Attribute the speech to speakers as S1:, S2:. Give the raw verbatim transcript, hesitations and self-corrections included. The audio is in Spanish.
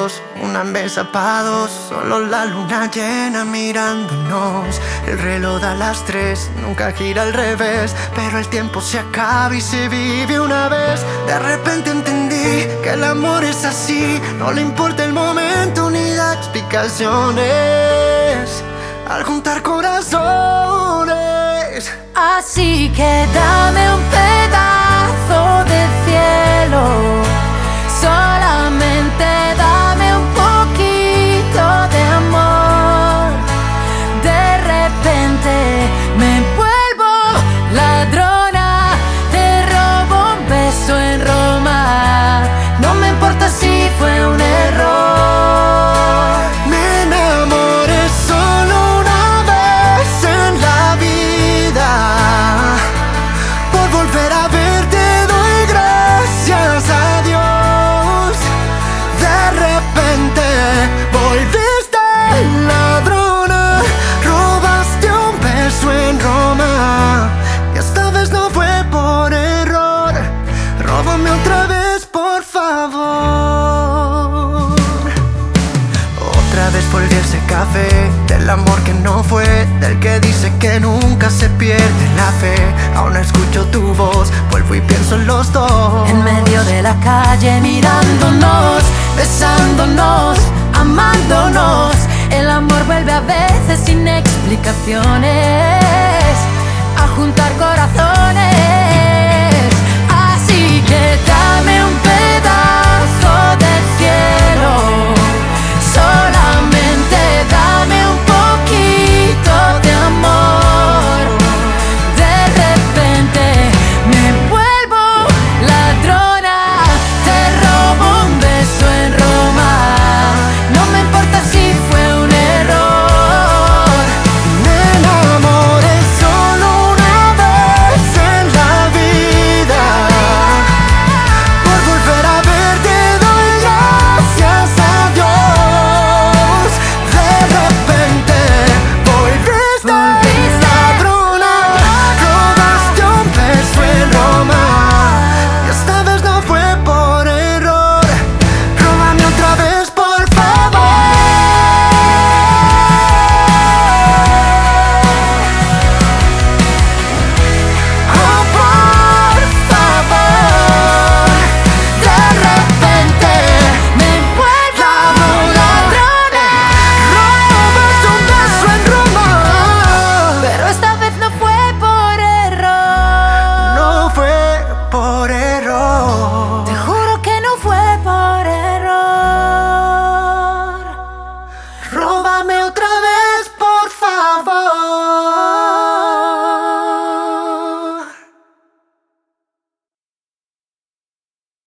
S1: dos, una mesa pa' dos, solo la luna llena mirándonos. El reloj da las tres, nunca gira al revés, pero el tiempo se acaba y se vive una vez. De repente entendí que el amor es así, no le importa el momento ni da explicaciones al juntar corazones.
S2: Así que dame un pedazo de cielo, solamente dame un poquito de amor. De repente me vuelvo ladrona, te robo un beso en Roma. No me importa si fue un error.
S1: Me enamoré solo una vez en la vida. Por volver a verte doy gracias a Dios. De repente volviste ladrona, robaste un beso en Roma. Y esta vez no fue por error. Róbame otra vez, por favor. Otra vez volví a ese café, del amor que no fue, del que dice que nunca se pierde la fe. Aún escucho tu voz, vuelvo y pienso en los dos.
S2: En medio de la calle mirándonos, besándonos, amándonos. El amor vuelve a veces sin explicaciones.